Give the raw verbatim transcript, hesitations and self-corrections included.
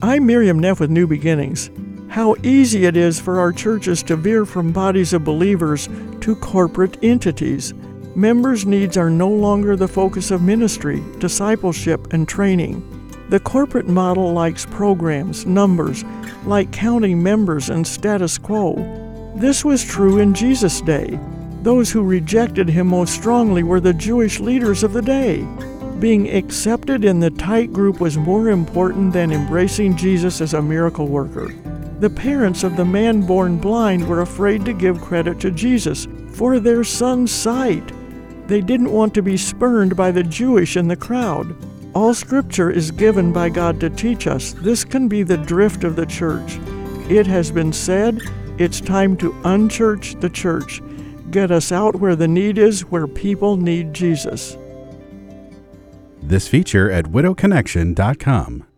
I'm Miriam Neff with New Beginnings. How easy it is for our churches to veer from bodies of believers to corporate entities. Members' needs are no longer the focus of ministry, discipleship, and training. The corporate model likes programs, numbers, like counting members and status quo. This was true in Jesus' day. Those who rejected him most strongly were the Jewish leaders of the day. Being accepted in the tight group was more important than embracing Jesus as a miracle worker. The parents of the man born blind were afraid to give credit to Jesus for their son's sight. They didn't want to be spurned by the Jewish in the crowd. All Scripture is given by God to teach us. This can be the drift of the church. It has been said, it's time to unchurch the church. Get us out where the need is, where people need Jesus. This feature at widow connection dot com.